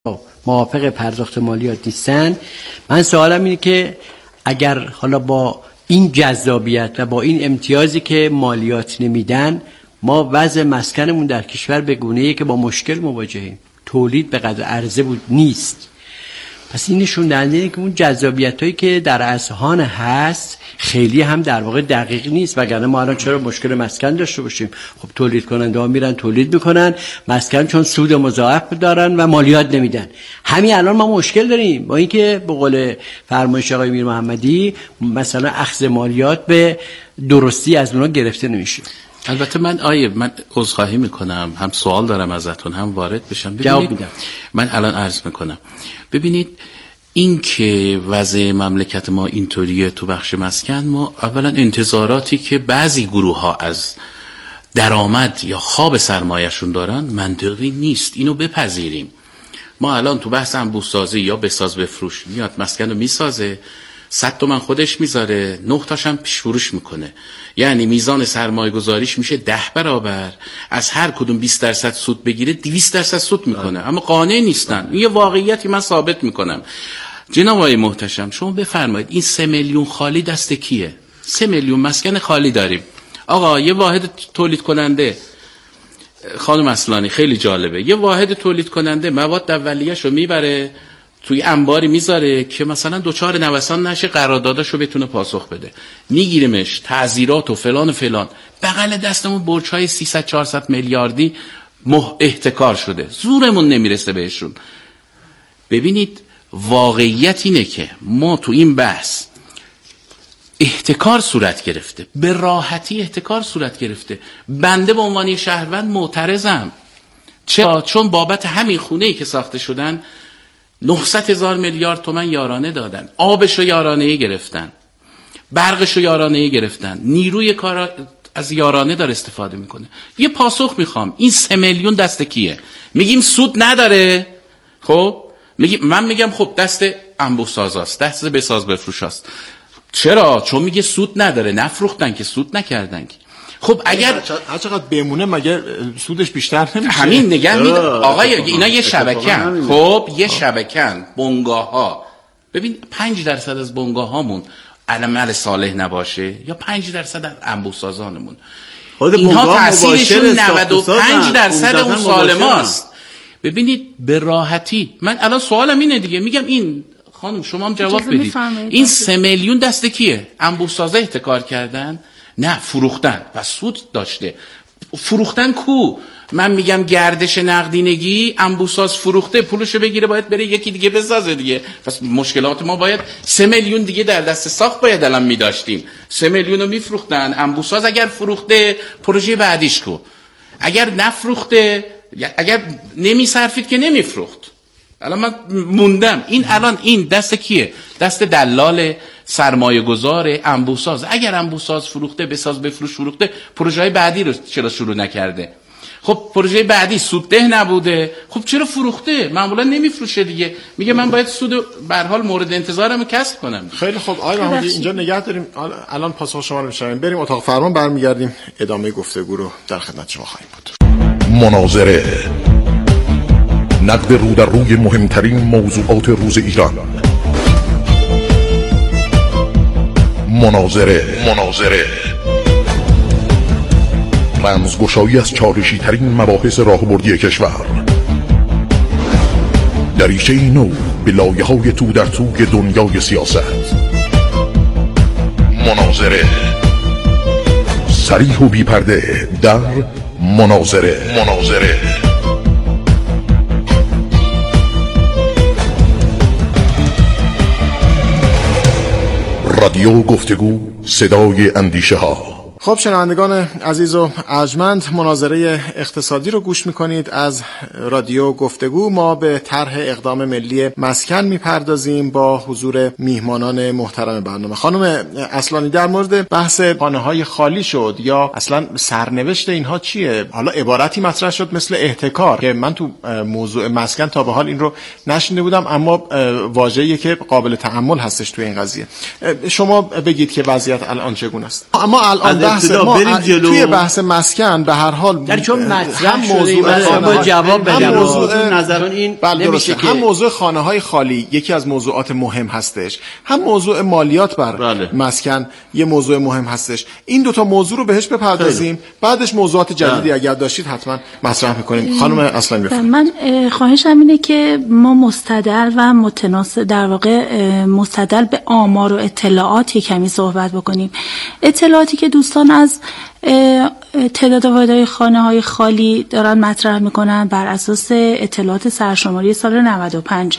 موافق پرداخت مالیات نیستن. من سوالم اینه که اگر حالا با این جذابیت و با این امتیازی که مالیات نمیدن ما وضع مسکنمون در کشور به گونه‌ای که با مشکل مواجهیم، تولید به قدر عرضه بود نیست، پس این نشون دهنده اینه که اون جذابیتایی که در اذهان هست خیلی هم در واقع دقیق نیست. وگرنه ما الان چرا مشکل مسکن داشته باشیم؟ خب تولید کننده ها میرن تولید میکنن، مسکن چون سود مضاعف دارن و مالیات نمیدن. همین الان ما مشکل داریم با اینکه به قول فرمایش آقای میر محمدی مثلا اخذ مالیات به درستی از اونها گرفته نمیشه. البته من عذرخواهی میکنم، هم سوال دارم ازتون هم وارد بشم. جواب میدم. من الان عرض میکنم، ببینید این که وضع مملکت ما اینطوریه تو بخش مسکن، ما اولا انتظاراتی که بعضی گروه ها از درآمد یا خواب سرمایه‌شون دارن منطقی نیست، اینو بپذیریم. ما الان تو بحث انبوه‌سازی یا بساز بفروش میاد مسکن رو میسازه، 100 تومن خودش میذاره، 9 تاش هم پیش فروش میکنه، یعنی میزان سرمایه گذاریش میشه 10 برابر. از هر کدوم 20% سود بگیره 200% سود میکنه، اما قانع نیستن. این یه واقعیتی من ثابت میکنم. جناب آقای محتشم شما بفرمایید این 3 میلیون خالی دست کیه؟ 3 میلیون مسکن خالی داریم. آقا یه واحد تولید کننده، خانم اصلانی خیلی جالبه، یه واحد تولید کننده مواد اولیه‌شو میبره توی انباری میذاره که مثلا دوچار نوسان نشه، قرارداداشو بتونه پاسخ بده، میگیریمش تعزیرات و فلان و فلان، بغل دستمون برج‌های 300-400 میلیاردی احتکار شده، زورمون نمیرسه بهشون. ببینید واقعیت اینه که ما تو این بحث احتکار صورت گرفته، به راحتی احتکار صورت گرفته. بنده به عنوان شهروند معترضم. چرا؟ چون بابت همین خونه‌ای که ساخته شدن 900,000 میلیارد تومان یارانه دادن، آبشو یارانه گرفتن، برقشو یارانه گرفتن، نیروی کار از یارانه داره استفاده میکنه. یه پاسخ میخوام، این 3 میلیون دست کیه؟ میگیم سود نداره. خب من میگم خب دست انبوه سازاست، دست بساز بفروشاست. چرا؟ چون میگه سود نداره، نفروختن که سود نکردن. خب اگر هر چقدر بمونه مگه سودش بیشتر نمیشه؟ همین نگه میده آقای، اینا یه شبکه‌ن. خب یه شبکه‌ن، بنگاه‌ها. ببین 5% از بنگاه‌هامون عمل صالح نباشه یا 5% از انبوه سازانمون، اینها تاثیرشون 95% اون سالماست. ببینید به راحتی من الان سوالم اینه دیگه، میگم این خانم شما هم جواب بدید، این 3 میلیون دست کیه؟ انبوه سازا احتکار کردن؟ نه، فروختن و سود داشته. فروختن کو؟ من میگم گردش نقدینگی، انبوه‌ساز فروخته، پولشو بگیره باید بره یکی دیگه بسازه دیگه. پس مشکلات ما باید 3 میلیون دیگه در دست ساخت باید الان میداشتیم. 3 میلیون رو میفروختن. انبوه‌ساز اگر فروخته پروژه بعدیش کو؟ اگر نفروخته، اگر نمیصرفید که نمیفروخت. الان من موندم این الان این دست کیه؟ دست دلال سرمایه گذار انبوه‌ساز. اگر انبوه‌ساز فروخته، بساز بفروش فروخته، پروژه بعدی رو چرا شروع نکرده؟ خب پروژه بعدی سودده نبوده، خب چرا فروخته؟ معمولا نمیفروشه دیگه، میگه من باید سود به هر حال مورد انتظارمو کسب کنم. خیلی خوب آقای محمدی اینجا نگه داریم، الان پاسخ شما رو میشنویم. بریم اتاق فرمان، برمیگردیم ادامه گفتگو رو در خدمت شما خواهیم بود. مناظره، نقد رو در روی مهمترین موضوعات روز ایران. مناظره رمزگشایی از چالشی ترین مباحث راهبردی کشور، دریچه نو به لایه های تو در توی دنیای سیاست. مناظره، صریح و بی پرده در مناظره. رادیو گفتگو، صدای اندیشه ها. خب شنوندگان عزیز و ارجمند، مناظره اقتصادی رو گوش میکنید از رادیو گفتگو. ما به طرح اقدام ملی مسکن میپردازیم با حضور میهمانان محترم برنامه. خانم اصلانی، در مورد بحث خانه‌های خالی شد یا اصلا سرنوشت اینها چیه؟ حالا عبارتی مطرح شد مثل احتکار که من تو موضوع مسکن تا به حال این رو نشنیده بودم، اما واژه‌ایه که قابل تأمل هستش توی این قضیه. شما بگید که وضعیت الان چگونه است. اما الان توی بحث مسکن به هر حال در چون مطرح موضوع جواب بدم نظر این نمیشه هم موضوع خانه‌های خالی یکی از موضوعات مهم هستش، هم موضوع مالیات بر مسکن یه موضوع مهم هستش. این دوتا موضوع رو بهش بپردازیم، بعدش موضوعات جدیدی اگر داشتید حتما مطرح می‌کنیم. خانم اصلانی بفرمایید. من خواهشم اینه که ما مستدل و متناسب در واقع مستدل به آمار و اطلاعاتی کمی صحبت بکنیم. اطلاعاتی که دوستان از تعداد واحدهای خانه‌های خالی دارن مطرح میکنن بر اساس اطلاعات سرشماری سال 95.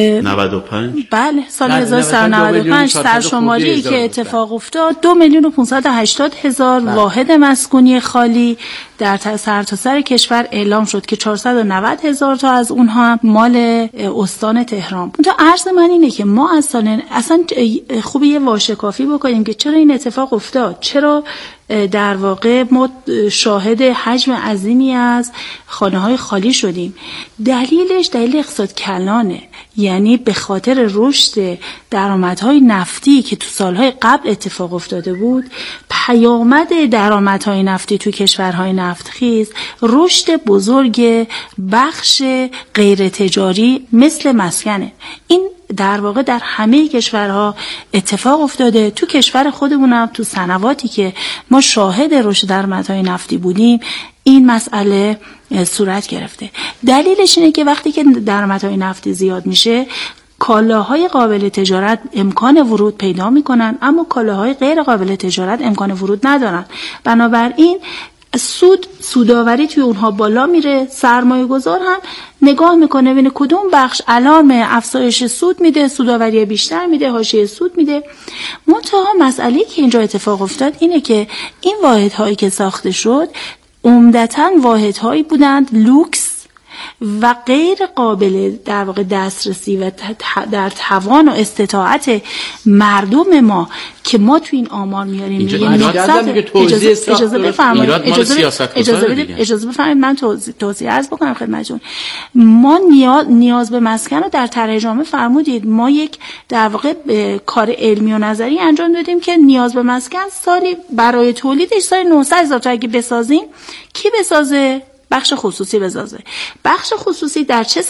بله سال 1395 سرشماری که اتفاق افتاد 2,580,000 واحد مسکونی خالی در سرتاسر کشور اعلام شد که 490,000 تا از اونها مال استان تهران بود. تو عرض من اینه که ما اصلا خوبه یه واشکافی بکنیم که چرا این اتفاق افتاد، چرا در واقع ما شاهد حجم عظیمی از خانه‌های خالی شدیم. دلیلش دلیل اقتصاد کلانه، یعنی به خاطر رشد درآمدهای نفتی که تو سالهای قبل اتفاق افتاده بود، پیامد درآمدهای نفتی تو کشورهای نفتخیز رشد بزرگ بخش غیر تجاری مثل مسکنه. این در واقع در همه کشورها اتفاق افتاده. تو کشور خودمونم تو سنواتی که ما شاهد رشد درآمدهای نفتی بودیم این مسئله صورت گرفته. دلیلش اینه که وقتی که درآمدهای نفتی زیاد میشه کالاهای قابل تجارت امکان ورود پیدا میکنن، اما کالاهای غیر قابل تجارت امکان ورود ندارن. بنابراین سوداوری توی اونها بالا میره. سرمایه گذار هم نگاه میکنه ببینه کدوم بخش علائم افزایش سود میده، سوداوری بیشتر میده، حاشیه سود میده. منتها مسئله که اینجا اتفاق افتاد اینه که این واحدهایی که ساخته شد عمدتاً واحدهایی بودند لوکس و غیر قابل در واقع دسترسی و در توان و استطاعت مردم ما که ما تو این آمار میاریم. اجازه بفرمایید من توضیح عرض بکنم خدمتتون. ما نیاز به مسکن رو در طرح جامعه فرمودید. ما یک در واقع کار علمی و نظری انجام دادیم که نیاز به مسکن سالی برای تولیدش سال 900,000 تا اگه بسازیم کی بسازه؟ بخش خصوصی بسازه. بخش خصوصی در چه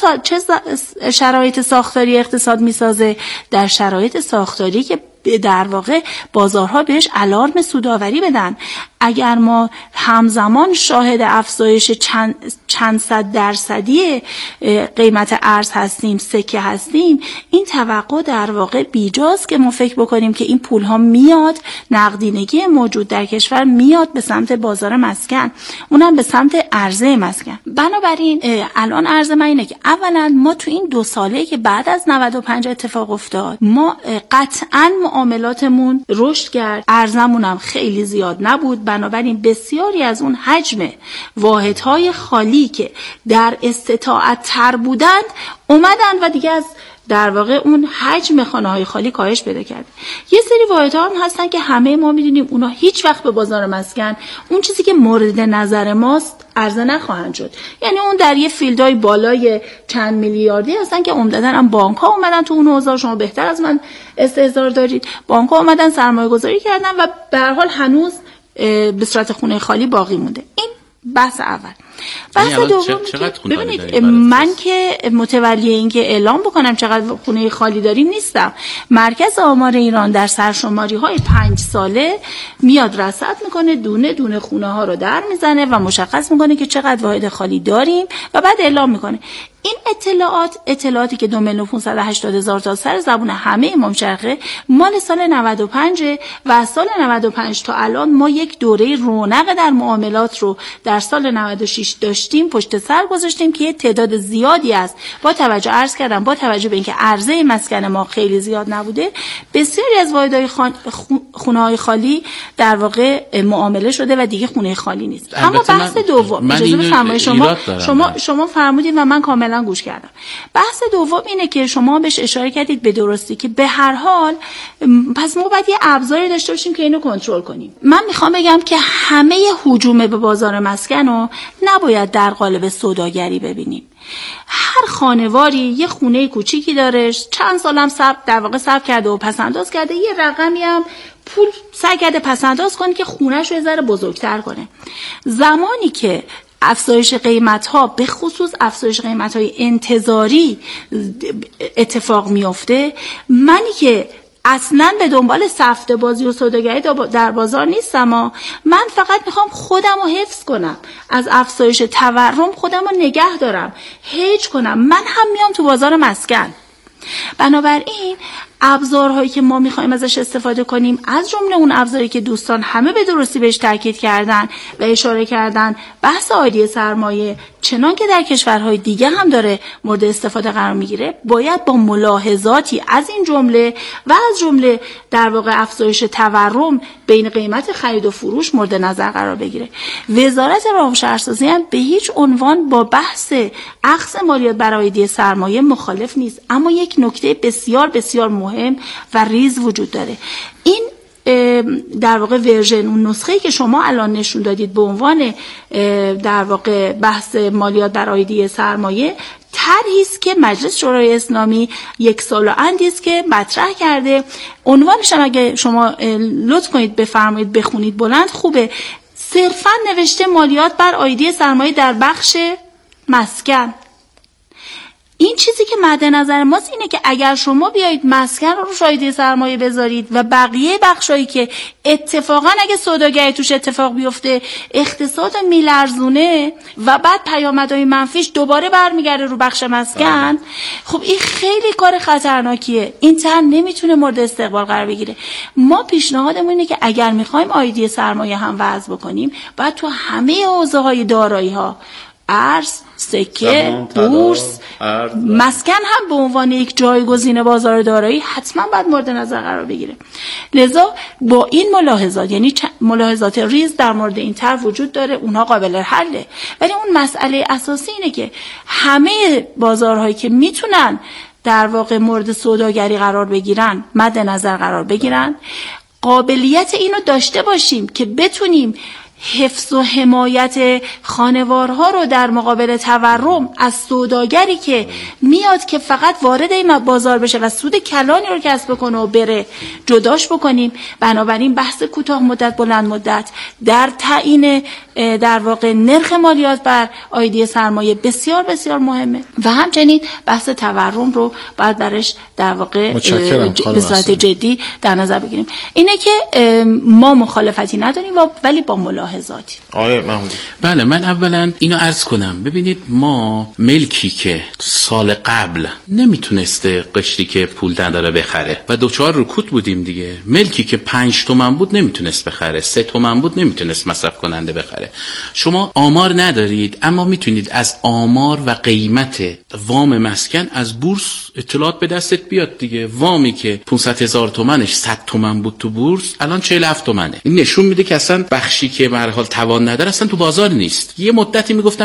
شرایط ساختاری اقتصاد میسازه؟ در شرایط ساختاری که در واقع بازارها بهش آلارم سوداوری بدن. اگر ما همزمان شاهد افزایش چند صد درصدی قیمت ارز هستیم، سکه هستیم، این توقع در واقع بیجاست که ما فکر بکنیم که این پول ها میاد، نقدینگی موجود در کشور میاد به سمت بازار مسکن، اونم به سمت عرضه مسکن. بنابراین الان عرض من اینه که اولا ما تو این 2 ساله که بعد از 95 اتفاق افتاد ما قطعاً معاملاتمون رشد کرد، ارزمون هم خیلی زیاد نبود. بنابراین بسیاری از اون حجم واحدهای خالی که در استطاعت تر بودند اومدن و دیگه از در واقع اون حجم خانه‌های خالی کاهش پیدا کرد. یه سری واحدها هم هستن که همه ما میدونیم اونا هیچ وقت به بازار مسکن اون چیزی که مورد نظر ماست عرضه نخواهند شد. یعنی اون در یه فیلدهای بالای چند میلیاردی هستن که عمدتاً هم بانک‌ها اومدن تو اون حوزه، شما بهتر از من استحضار دارید، بانک‌ها اومدن سرمایه‌گذاری کردن و به هر حال هنوز به صورت خونه خالی باقی مونده. این بحث اول. بحث دوم ببینید من که متولی این که اعلام بکنم چقدر خونه خالی داریم نیستم. مرکز آمار ایران در سرشماری‌های 5 ساله میاد رصد میکنه، دونه دونه خونه ها رو در میزنه و مشخص میکنه که چقدر واحد خالی داریم و بعد اعلام میکنه. این اطلاعاتی که 2,580,000 تا سر زبون همه امام شرقه مال سال 95 و از سال 95 تا الان ما یک دوره رونق در معاملات رو در سال 96 داشتیم، پشت سر گذاشتیم که تعداد زیادی است. با توجه عرض کردم با توجه به اینکه عرضه مسکن ما خیلی زیاد نبوده، بسیاری از واحدهای خونه‌های خالی در واقع معامله شده و دیگه خونه خالی نیست. اما بحث دوم اجازه بفرمایید شما فرمودید و من کاملا گوش کردم. بحث دوم اینه که شما بهش اشاره کردید به درستی که به هر حال پس ما باید یه ابزاری داشته باشیم که اینو کنترل کنیم. من میخوام بگم که همه هجوم به بازار مسکن رو نه نباید در قالب سوداگری ببینیم. هر خانواری یه خونه کوچیکی داره، چند سالم صبر کرده و پسنداز کرده، یه رقمی هم پول سعی کرده پسنداز کنه که خونه‌شو یه ذره بزرگتر کنه. زمانی که افزایش قیمت‌ها به خصوص افزایش قیمت‌های انتظاری اتفاق میفته، منی که اصلاً به دنبال سفته بازی و سوداگری در بازار نیستم، من فقط میخوام خودم رو حفظ کنم، از افزایش تورم خودم رو نگه دارم، هیج کنم. من هم میام تو بازار مسکن. بنابراین ابزارهایی که ما میخوایم ازش استفاده کنیم، از جمله اون ابزاری که دوستان همه به درستی بهش تاکید کردن و اشاره کردن، بحث عادی سرمایه، چنان که در کشورهای دیگه هم داره مورد استفاده قرار میگیره، باید با ملاحظاتی از این جمله و از جمله در واقع افزایش تورم بین قیمت خرید و فروش مورد نظر قرار بگیره. وزارت راه و شهرسازی هم به هیچ عنوان با بحث اخذ مالیات بر عایدی سرمایه مخالف نیست، اما یک نکته بسیار بسیار مهم و ریز وجود داره. این در واقع ورژن، اون نسخه‌ای که شما الان نشون دادید به عنوان در واقع بحث مالیات بر عایدی سرمایه، طرحی است که مجلس شورای اسلامی 1 سال و اندی است که مطرح کرده. عنوانش هم اگه شما لطف کنید بفرمایید بخونید، بلند خوبه، صرفا نوشته مالیات بر عایدی سرمایه در بخش مسکن. این چیزی که مد نظر ماست اینه که اگر شما بیایید مسکن رو روش عایدی سرمایه بذارید و بقیه بخشایی که اتفاقا اگه سوداگری توش اتفاق بیفته اقتصاد میلرزونه و بعد پیامدهای منفیش دوباره برمیگرده رو بخش مسکن، خب این خیلی کار خطرناکیه. این طرح نمیتونه مورد استقبال قرار بگیره. ما پیشنهادمون اینه که اگر میخوایم عایدی سرمایه هم وضع بکنیم، باید تو همه حوزه‌های دارایی‌ها، ارز، سکه، بورس، مسکن هم به عنوان یک جایگزین بازار دارایی حتما باید مورد نظر قرار بگیره. لذا با این ملاحظات، یعنی ملاحظات ریز در مورد این طرح وجود داره، اونها قابل حله، ولی اون مسئله اساسی اینه که همه بازارهایی که میتونن در واقع مورد سوداگری قرار بگیرن مد نظر قرار بگیرن. قابلیت اینو داشته باشیم که بتونیم حفظ و حمایت خانوارها رو در مقابل تورم از سوداگری که میاد که فقط وارد این بازار بشه و سود کلانی رو کسب بکنه و بره جداش بکنیم. بنابراین بحث کوتاه مدت بلند مدت در تعیین در واقع نرخ مالیات بر عایدی سرمایه بسیار بسیار مهمه و همچنین بحث تورم رو باید برش در واقع به صورت جدی در نظر بگیریم. اینه که ما مخالفتی نداریم ولی با ملاحظاتی. آره محمودی. بله، من اولا اینو عرض کنم. ببینید، ما ملکی که سال قبل نمیتونسته قشری که پول نداره بخره و دوچار رکود بودیم دیگه، ملکی که 5 تومن بود نمیتونست بخره، 3 تومن بود نمیتونست مصرف کننده بخره. شما آمار ندارید، اما میتونید از آمار و قیمت وام مسکن از بورس اطلاعات به دستت بیاد دیگه. وامی که 500,000 تومنش 100 تومن بود تو بورس الان 47 تومنه. این نشون میده که اصلا بخشی که به هر حال توان نداره اصلا تو بازار نیست. یه مدتی میگفتن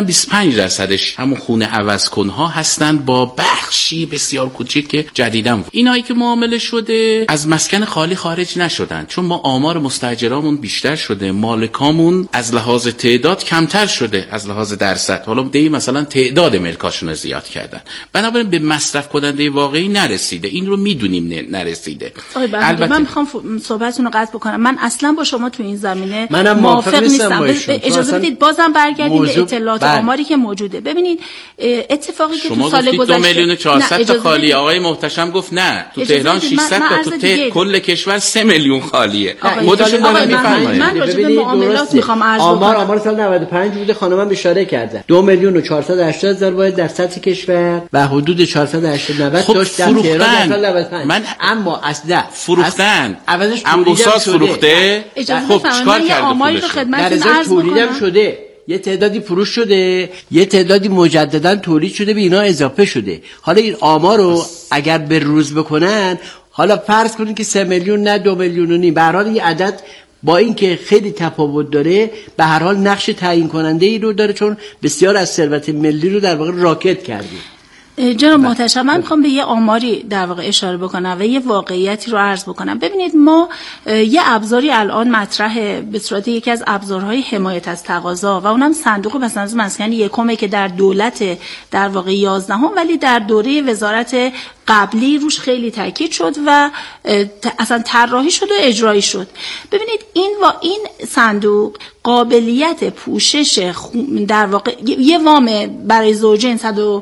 25% همون خونه عوض کنها هستن با بخشی بسیار کوچیک که جدیداً اینایی که معامله شده از مسکن خالی خارج نشدن، چون ما آمار مستاجرامون بیشتر شده، مالکامون از لحاظ تعداد کمتر شده از لحاظ درصد. حالا دی مثلا تعداد ملکاشون رو زیاد کردن، بنابراین به مصرف کننده واقعی نرسیده. این رو میدونیم نرسیده. البته من میخوام صحبتتون رو قطع بکنم. من اصلا با شما تو این زمینه موافق نیستم. اجازه بدید بازم برگردیم به اطلاعات آماری که موجوده. ببینید اتفاقی که تو سال گذشته 2,400,000 تا خالی، آقای محتشم گفت نه تو تهران 600 تا، تو کل کشور 3 میلیون خالیه. خودشون دارن میفرمایند. من راجع به معاملات میخوام عرض کنم. آمار سال 95 بوده، خانمم اشاره کردن 2,480,000 واحد در سطح کشور و حدود 480 خب داشت در تهران در سال 95. من اما اصلا فروختن عوضش انبوساز فروخته. خب چیکار کرده؟ آماری رو خدمتتون عرض می‌کنم. شده یه تعدادی فروش شده، یه تعدادی مجددا تولید شده، به اینا اضافه شده. حالا این آمار رو اگر به روز بکنن، حالا فرض کنید که 3 میلیون نه 2 میلیون و نیم، به هر حال این عدد با اینکه خیلی تفاوت داره به هر حال نقش تعیین کننده ای رو داره، چون بسیار از ثروت ملی رو در واقع راکد کرده. جناب محتشم، من میخوام به یه آماری در واقع اشاره بکنم و یه واقعیتی رو عرض بکنم. ببینید ما یه ابزاری الان مطرحه به صورت یکی از ابزارهای حمایت از تقاضا و اونم صندوق بسنجی مسکن یکمه که در دولت در واقع 11 ولی در دوره وزارت قبلی روش خیلی تاکید شد و اصلا طراحی شد و اجرایی شد. ببینید این صندوق قابلیت پوشش در واقع یه وام برای زوجین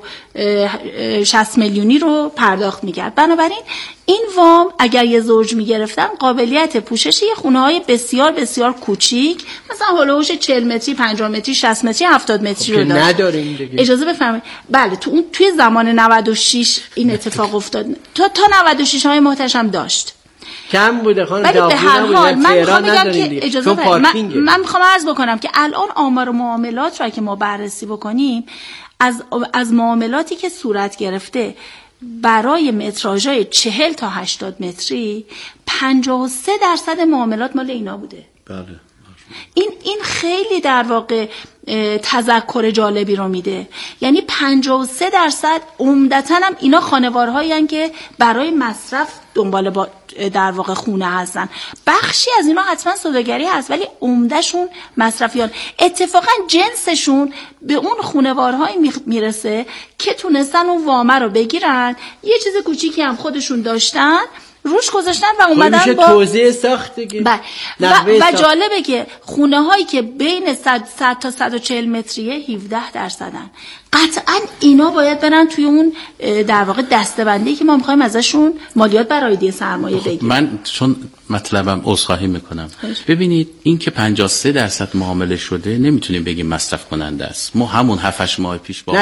160 میلیونی رو پرداخت می‌کرد. بنابراین این وام اگر یه زوج می‌گرفتن قابلیت پوشش یه خونه‌های بسیار بسیار کوچیک مثلا هولوش 40 متری، 50 متری، 60 متری، 70 متری رو داشت. نداریم دیگه. اجازه بفرمایید. بله توی زمان 96 این اتفاق افتاد. تا 96 های محتشم داشت. کم بوده خانم. ولی به هر حال من میخوام بگم که اجازه من میخوام عرض بکنم که الان آمار معاملات رو که ما بررسی بکنیم از معاملاتی که صورت گرفته برای متراژهای 40 تا 80 متری 53% معاملات مال اینا بوده. بله. این خیلی در واقع تذکر جالبی رو میده. یعنی 53% عمدتاً هم اینا خانوارهایی هستن که برای مصرف دنبال با در واقع خونه هستن. بخشی از اینا حتما سوداگری هست ولی عمدهشون مصرفیان. اتفاقا جنسشون به اون خانوارهایی میرسه که تونستن اون وامه رو بگیرن، یه چیز کوچیکی هم خودشون داشتن روش گذاشتن و اومدن با توزیع ساخت دیگه. و جالبه که خونه هایی که بین 100 تا 140 متریه 17%. قطعا اینا باید برن توی اون در واقع دسته‌بندی که ما می‌خوایم ازشون مالیات بر عایدی سرمایه بگیریم. من چون مطلبم عذرخواهی میکنم. ببینید این که 53% معامله شده نمیتونیم بگیم مصرف کننده است. ما همون 7-8 ماه پیش با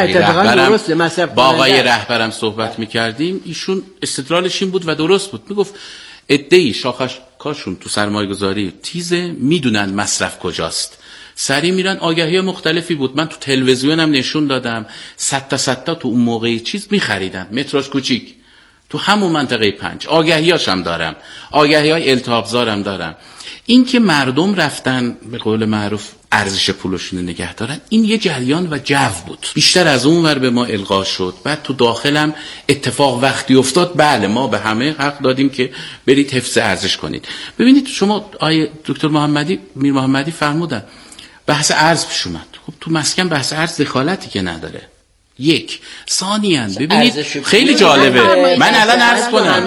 آقای رهبرم صحبت میکردیم، ایشون استدلالش این بود و درست بود. میگفت عده‌ای شاخش‌کارشون تو سرمایه‌گذاری تیزه، میدونن مصرف کجاست، سری میرن. آگهی مختلفی بود، من تو تلویزیونم نشون دادم 100 تا تو اون موقعی چیز میخریدن، متراژ کوچیک تو همون منطقه 5. آگهیاشم دارم، آگهی‌های التهابزارم دارم. این که مردم رفتن به قول معروف ارزش پولشون نگه دارن، این یه جریان و جو بود. بیشتر از اون ور به ما القا شد. بعد تو داخلم اتفاق وقتی افتاد، بله ما به همه حق دادیم که برید حفظ ارزش کنید. ببینید شما آیه دکتر میر محمدی فرمودن بحث ارز پیش اومد. خب تو مسکن بحث ارز دخالتی که نداره. یک ثانیاً ببینید خیلی جالبه. من الان عرض کنم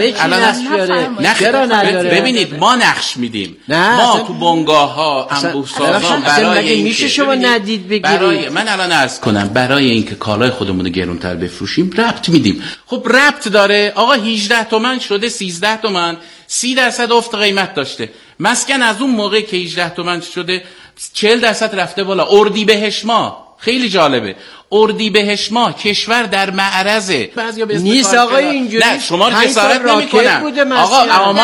ببینید ما نقش میدیم. ما تو بنگاه‌ها انبوه‌سازان برای اینکه میشه شما ندید بگیرید، من الان عرض کنم برای اینکه کالای خودمون رو گرونتر بفروشیم ربط میدیم. خب ربط داره. آقا 18 تومن شده 13 تومن، 30% افت قیمت داشته. مسکن از اون موقع که 18 تومن شده 40% رفته بالا. اردیبهشت ماه خیلی جالبه. اردیبهشت ماه کشور در معرضه. بعضیا به نیست آقای اینجوری. نه شما رو جسارت نمی‌کنم. آقا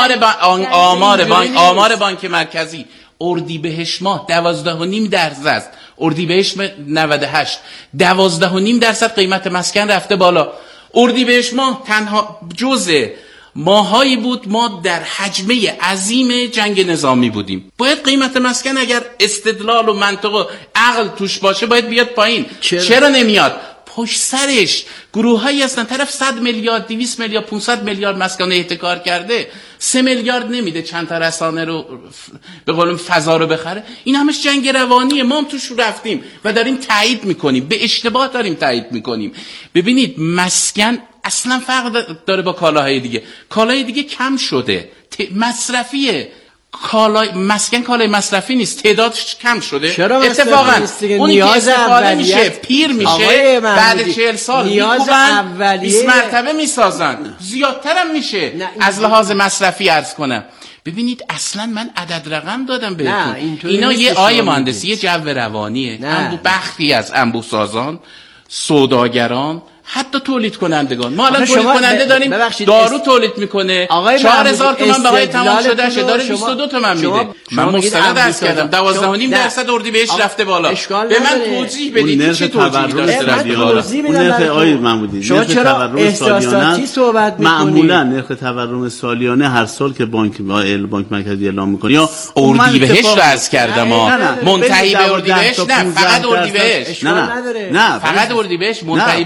آمار بانک مرکزی اردیبهشت ماه 12.5% است. اردیبهشت 98 12.5% قیمت مسکن رفته بالا. اردیبهشت ماه تنها جزء ماهایی بود ما در حجمه عظیم جنگ نظامی بودیم. باید قیمت مسکن اگر استدلال و منطق و عقل توش باشه باید بیاد پایین. چرا نمیاد؟ پشت سرش گروهایی هستن طرف 100 میلیارد 200 میلیارد 500 میلیارد مسکن احتکار کرده، 3 میلیارد نمیده چند تا رسانه رو به قولم فضا رو بخره. این همش جنگ روانیه. ما هم توش رفتیم و داریم تایید میکنیم، به اشتباه داریم تایید میکنیم. ببینید مسکن اصلا فرق داره با کالاهای دیگه. کالای دیگه کم شده، مصرفیه. مسکن کالای مصرفی نیست، تعدادش کم شده. اتفاقا اونی که استفاده میشه پیر میشه، بعد 40 سال میکوبن 20 مرتبه میسازن، زیادتر هم میشه. از لحاظ مصرفی عرض کنم. ببینید اصلا من عدد رقم دادم بهتون. اینا یه آیه مهندسی، یه جو روانیه. بختی از انبوه‌سازان، سوداگران، حتی تولید کنندگان. ما الان تولید کننده داریم دارو تولید میکنه 4000 تومان بهای تمام شده شه داره 22 تومان میده. من مستند درس کردم 12.5% اردیبهشت رفته بالا. به من توضیح بدید چه توضیحی داشته رفته بالا؟ اون نرخ آقای محمودی نرخ تورم سالیانه معمولا نرخ تورم سالیانه هر سال که بانک مرکزی اعلام میکنه یا اردیبهشت رو عرض کردم منتهی به اردیبهشت، نه فقط اردیبهشت، نه فقط اردیبهشت منتهی به اردیبهشت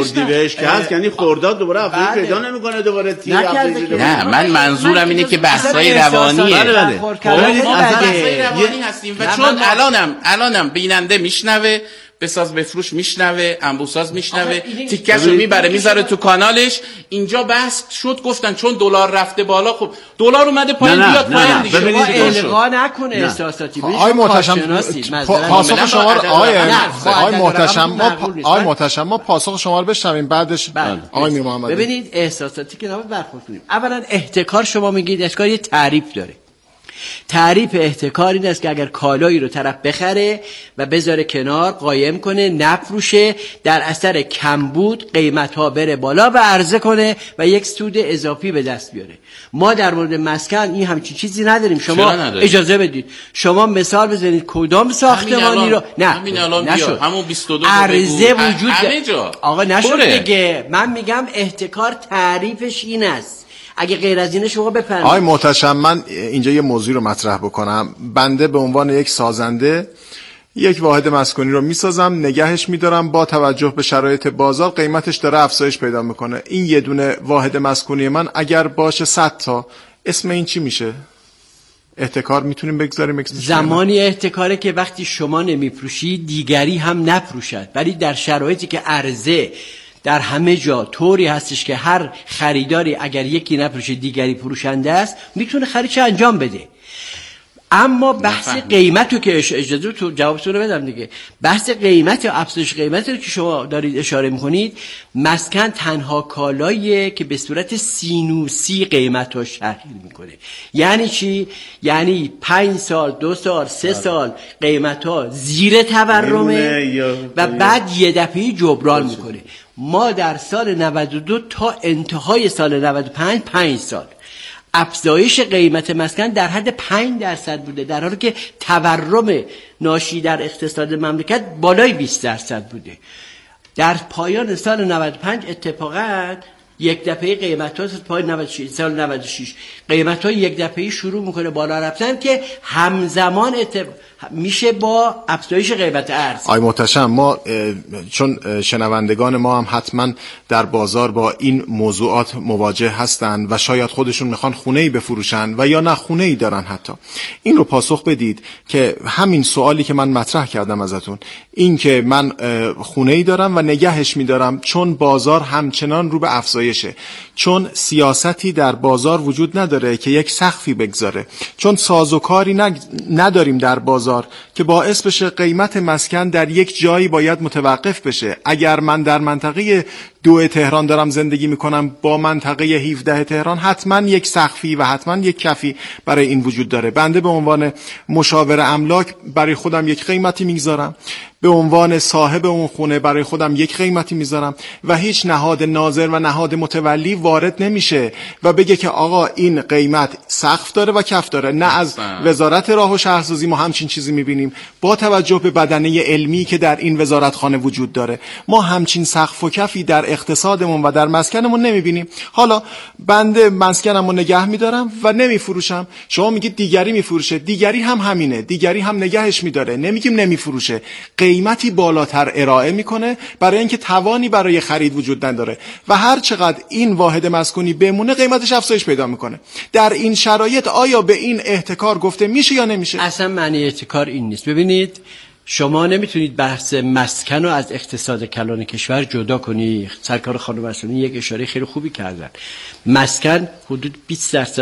اردیبهشت که هست، یعنی خرداد دوباره افزایش پیدا نمیکنه، دوباره تیر نه من منظورم اینه که بحث‌های روانیه. بله بحث‌های روانی هستیم و چون الانم بیننده میشنوه، بساز بفروش میشنوه، انبوساز میشنوه، تیکشو میبره میذاره تو کانالش. اینجا بحث شد گفتن چون دلار رفته بالا، خب دلار اومده پایین بیاد پایین دیگه. شما القا نکنه احساساتی. آقای محتشم پاسخ شما رو آقای محتشم ما پاسخ شما رو بشنویم بعدش آقای میر محمدی. ببینید احساساتی که نباید برخورد کنیم. اولا احتکار، شما میگید احتکار یه تعریف داره. تعریف احتکار این است که اگر کالایی رو طرف بخره و بذاره کنار، قایم کنه، نفروشه، در اثر کمبود قیمت‌ها بره بالا و عرضه کنه و یک سود اضافی به دست بیاره. ما در مورد مسکن این همچین چیزی نداریم. شما اجازه بدید شما مثال بزنید کدام ساختمانی رو همین الان نشد. همون 22 عرضه وجود همه جا آقا نشد دیگه. من میگم احتکار تعریفش این است. اگه غیر از اینه شما بفرمایید. آقای محتشم من اینجا یه موضوع رو مطرح بکنم. بنده به عنوان یک سازنده یک واحد مسکونی رو میسازم، نگهش میدارم، با توجه به شرایط بازار قیمتش داره افزایش پیدا میکنه. این یه دونه واحد مسکونی من اگر باشه 100 تا، اسم این چی میشه؟ احتکار میتونیم بگذاریم؟ زمانی احتکاره که وقتی شما نمیفروشی دیگری هم نفروشد، ولی در شرایطی که عرضه در همه جا طوری هستش که هر خریداری اگر یکی نفروشه دیگری فروشنده است، میتونه خریدش انجام بده. اما بحث قیمت رو که اجازه تو جوابتون رو بدم دیگه، بحث قیمت و افزایش قیمت رو که شما دارید اشاره میکنید، مسکن تنها کالاییه که به صورت سینوسی قیمتش تغییر میکنه. یعنی چی؟ یعنی 5 سال 2 سال 3 سال قیمتها زیر تورمه و بعد یه دفعه جبران میکنه. ما در سال 92 تا انتهای سال 95 5 سال افزایش قیمت مسکن در حد 5% بوده، در حالی که تورم ناشی در اقتصاد مملکت بالای 20% بوده. در پایان سال 95 اتفاقا یک دفعه قیمت‌ها پای 96 سال 96 قیمت‌ها یک دفعه شروع میکنه بالا رفتن که همزمان میشه با افزایش قیمت ارز. آقای محتشم ما چون شنوندگان ما هم حتما در بازار با این موضوعات مواجه هستن و شاید خودشون میخوان خونه‌ای بفروشن و یا نه خونه‌ای دارن، حتی این رو پاسخ بدید که همین سوالی که من مطرح کردم ازتون، این که من خونه‌ای دارم و نگهش میدارم چون بازار همچنان رو به افزایشه، چون سیاستی در بازار وجود نداره که یک سقفی بگذاره، چون سازوکاری نداریم در بازار که باعث بشه قیمت مسکن در یک جایی باید متوقف بشه. اگر من در منطقه 2 تهران دارم زندگی میکنم با منطقه 17 تهران، حتما یک سقفی و حتما یک کفی برای این وجود داره. بنده به عنوان مشاور املاک برای خودم یک قیمتی میگذارم، به عنوان صاحب اون خونه برای خودم یک قیمتی میذارم و هیچ نهاد ناظر و نهاد متولی وارد نمیشه و بگه که آقا این قیمت سقف داره و کف داره. نه از وزارت راه و شهرسازی ما همچین چیزی میبینیم، با توجه به بدنه علمی که در این وزارتخانه وجود داره ما همچین سقف و کفی در اقتصادمون و در مسکنمون نمیبینیم. حالا بنده مسکنمو نگه میدارم و نمیفروشم، شما میگید دیگری میفروشه، دیگری هم همینه، دیگری هم نگهش میداره، نمیگیم نمیفروشه، قیمتی بالاتر ارائه میکنه برای اینکه توانی برای خرید وجود نداره و هر چقدر این واحد مسکونی بمونه قیمتش افزایش پیدا میکنه. در این شرایط آیا به این احتکار گفته میشه یا نمیشه؟ اصلا معنی احتکار این نیست. ببینید شما نمیتونید بحث مسکن رو از اقتصاد کلان کشور جدا کنی. سرکار خانم مسئولین یک اشاره خیلی خوبی کردن. مسکن حدود 20%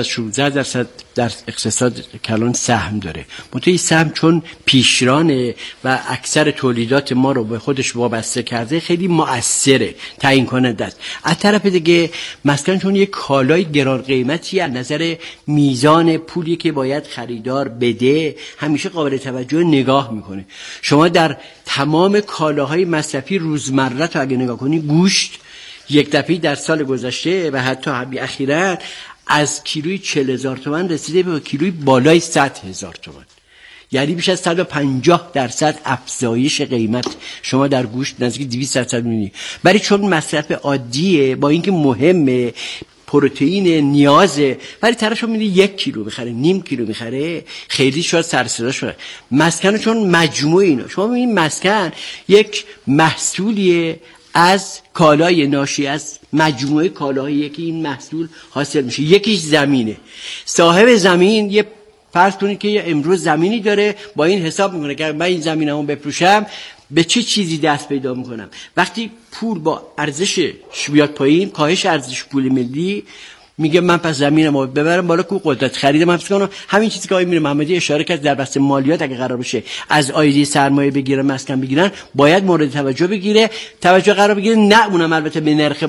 16% در اقتصاد کلان سهم داره. منتها این سهم چون پیشرانه و اکثر تولیدات ما رو به خودش وابسته کرده خیلی مؤثره، تعیین کننده است. از طرف دیگه مسکن چون یک کالای گران قیمتی از نظر میزان پولی که باید خریدار بده همیشه قابل توجه نگاه میکنه. شما در تمام کالاهای مصرفی روزمره تو اگه نگاه کنی، گوشت یک دفعه در سال گذشته و حتی اخیراً از کیلوی 40,000 تومان رسیده به کیلوی بالای 100,000 تومان، یعنی بیش از 150% افزایش قیمت شما در گوشت نزدیک 200% می‌بینی. ولی چون مصرف عادیه، با اینکه مهمه، پروتئین نیازه، ولی طرفش می‌بینی 1 کیلو می‌خره، نیم کیلو می‌خره، خیلی شاید سر صدا شده. مسکن چون مجموع اینا، شما می‌بینید مسکن یک محصولیه از کالای ناشی از مجموعه کالاهایی که این محصول حاصل میشه. یکیش زمینه. صاحب زمین یه فرض کنید که امروز زمینی داره، با این حساب میکنه که من این زمینمو بفروشم به چه چیزی دست پیدا میکنم. وقتی پول با ارزشش بیاد پایین، کاهش ارزش پول ملی، میگه من پس زمینمو ببرم بالا کو قدرت خریدم حفظ کنم. همین چیزی که آقای میر محمدی اشاره کرد در بحث مالیات، اگه قرار بشه از آیدی سرمایه بگیرن، مسکن بگیرن، باید مورد توجه قرار بگیره. نه اونم البته به نرخ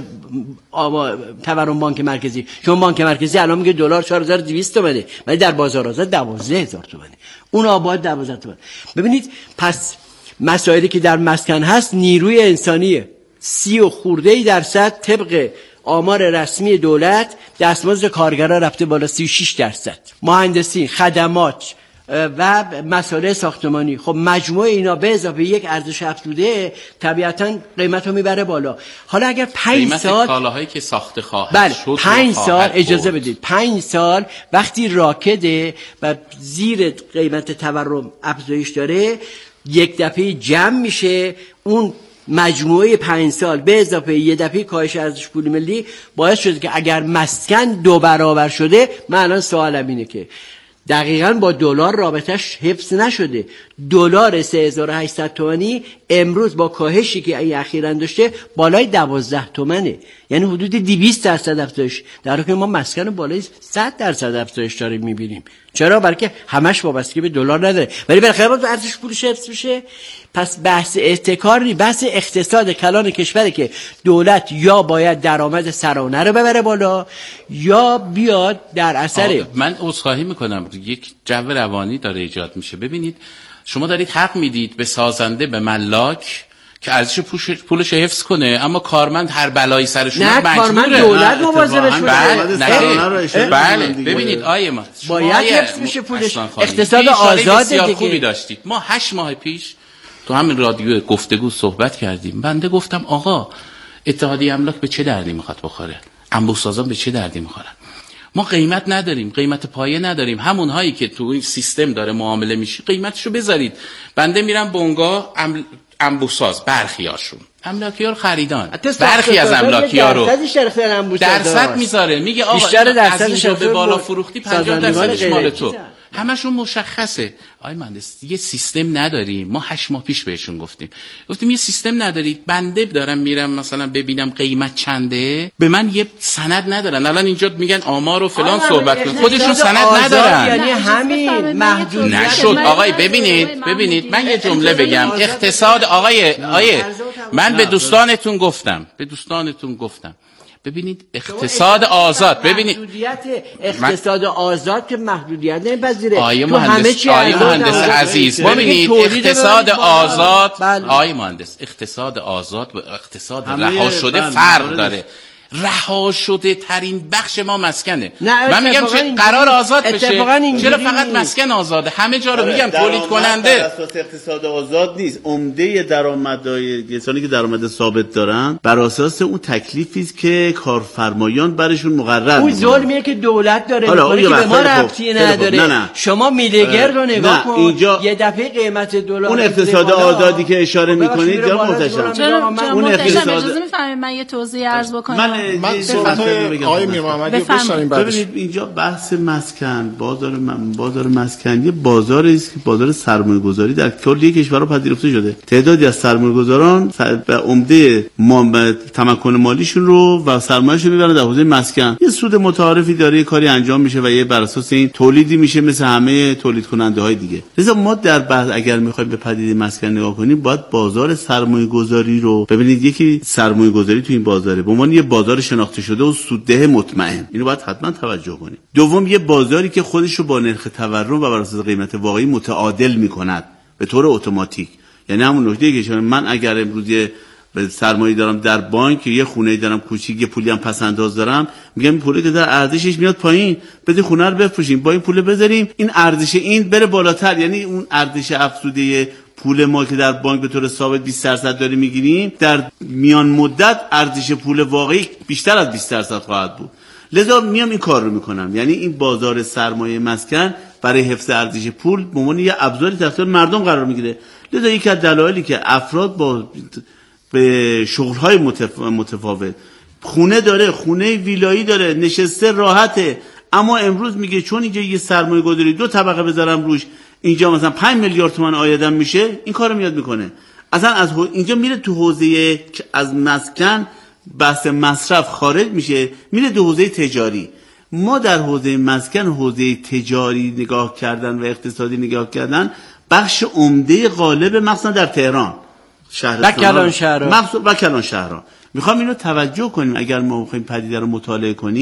تورم بانک مرکزی، چون بانک مرکزی الان میگه دلار 4200 تومانه ولی در بازار آزاد 12000 تومانه، اون آباد 12 تومن. ببینید پس مسائلی که در مسکن هست نیروی انسانیه. 30 خورده درصد طبق آمار رسمی دولت دستمزد کارگرها رفته بالا، 36%. مهندسی، خدمات و مسائل ساختمانی، خب مجموع اینا به اضافه یک ارزش افزوده طبیعتاً قیمتو میبره بالا. حالا اگر 5 سال کالاهایی که ساخته خواهد بله شد 5 سال اجازه بدید 5 سال وقتی راکده و زیر قیمت تورم افزایش داره، یک دفعه جمع میشه اون مجموعه 5 سال به اضافه یه دفعه کاهش ارزش پول ملی باعث شده که اگر مسکن 2 برابر شده، من الان سوالم اینه که دقیقاً با دلار رابطش حفظ نشده. دلار 3800 تومانی امروز با کاهشی که اخیراً داشته بالای 12 تومنه، یعنی حدود 200% افزایش، در حالی که ما مسکن بالای 100% افزایش داریم میبینیم. چرا؟ برای که همش وابستگی به دلار نداره، ولی بالاخره باید ارزش پولش حفظ بشه. پس بحث احتکار نی، بحث اقتصاد کلان کشوره که دولت یا باید درآمد سرانه رو ببره بالا یا بیاد در اثر من عذرخواهی میکنم، یک جو روانی داره ایجاد میشه. ببینید شما دارید حق میدید به سازنده، به ملاک که ارزش پولش حفظ کنه، اما کارمند هر بلایی سرش اومد مجبوره. کارمند دولت مواظبش باشه. بله ببینید آیه ما باید حفظ میشه پولش. اقتصاد آزاد دیگه خوبی داشتید. ما 8 ماه پیش تو همین رادیو گفتگو صحبت کردیم. بنده گفتم آقا اتحادیه املاک به چه دردی میخواد بخوره؟ انبوه‌سازان به چه دردی میخورن؟ ما قیمت نداریم، قیمت پایه نداریم. همون هایی که تو این سیستم داره معامله میشه قیمتشو بذارید. بنده میرم بنگاه انبوه‌ساز، برخیاشون املاکی‌ها رو خریدان، برخی از املاکی‌ها رو درصد میذاره، میگه آقا از اینجا به بالا فروختی 50% مال تو. همشون مشخصه. آقای مهندس یه سیستم نداریم. ما 8 ماه پیش بهشون گفتیم یه سیستم ندارید. بنده دارم میرم مثلا ببینم قیمت چنده، به من یه سند ندارن. الان اینجا میگن آمار و فلان صحبت کن، خودشون سند ندارن. یعنی همین محدود نشد. آقای ببینید من یه جمله بگم. اقتصاد من به دوستانتون گفتم ببینید اقتصاد آزاد، ببینید اقتصاد آزاد که محدودیت نمیپذیره. آیه مهندس عزیز ببینید اقتصاد آزاد، آیه مهندس اقتصاد آزاد و اقتصاد رها شده فرق داره. رها شده ترین بخش ما مسکنه. من میگم چه قرار آزاد بشه، چرا فقط مسکن آزاده؟ همه جا رو میگم تولید کننده. بر اساس اقتصاد آزاد نیست. عمده درآمدهای کسانی که درآمد ثابت دارن بر اساس اون تکلیفی است که کارفرمایان برشون مقرر اون ظلمیه که دولت داره میکنه که به ما ربطی نداره. شما میله‌گرد رو نگاه کن، یه دفعه قیمت دلار اون اقتصاد آزادی که اشاره میکنید یا محتشم اون اقتصاد اجازه میفهمید من یه توضیح عرض بکنم؟ من صحبت آقای میر محمدی رو بشنویم. ببینید اینجا بحث مسکن، بازار مسکن یه بازاری است که بازار سرمایه‌گذاری در کل کشورها پذیرفته شده. تعدادی از سرمایه‌گذاران به عمده تمکن مالیشون رو و سرمایه‌شون میبرن در حوزه مسکن. یه سود متعارفی داره، یه کاری انجام میشه و یه بر اساس این تولیدی میشه مثل همه تولید کننده‌های دیگه. لذا ما در بحث اگر می‌خوایم به پدیده مسکن نگاه کنیم، باید بازار سرمایه‌گذاری رو ببینید. یکی سرمایه‌گذاری تو این بازاره به عنوان یه بازار شناخته شده و سودده مطمئن، اینو باید حتما توجه کنیم. دوم یه بازاری که خودش رو با نرخ تورم و بر اساس قیمت واقعی متعادل میکند به طور اتوماتیک. یعنی همون نکته که من اگر امروز یه سرمایه دارم در بانک، یه خونه دارم کوچیک، یه پولی هم پس انداز دارم، میگم این پولی که در ارزشش میاد پایین، بده خونه رو بفروشیم، با این پول بذاریم این ارزش این بره بالاتر. یعنی اون ارزش افزوده پول ما که در بانک به طور ثابت 20% داریم میگیریم، در میان مدت ارزش پول واقعی بیشتر از 20% خواهد بود. لذا میام این کار رو میکنم. یعنی این بازار سرمایه مسکن برای حفظ ارزش پول به عنوان یه ابزاری در اختیار مردم قرار میگیره. لذا یکی از دلایلی که افراد با به شغل‌های متفاوت. خونه داره، خونه ویلایی داره، نشسته راحته، اما امروز میگه چون اینجا یه سرمایه گذاری 2 طبقه بذارم روش، اینجا مثلا 5 میلیارد تومان عایدم میشه، این کارو میاد میکنه. اصلا از اینجا میره تو حوزه از مسکن بحث مصرف خارج میشه، میره تو حوزه تجاری. ما در حوزه مسکن، حوزه تجاری نگاه کردن و اقتصادی نگاه کردن، بخش عمده غالب مثلا در تهران شهرستان و کلان شهرها میخوام اینو توجه کنیم. اگر ما بخوایم پدیده رو مطالعه کنیم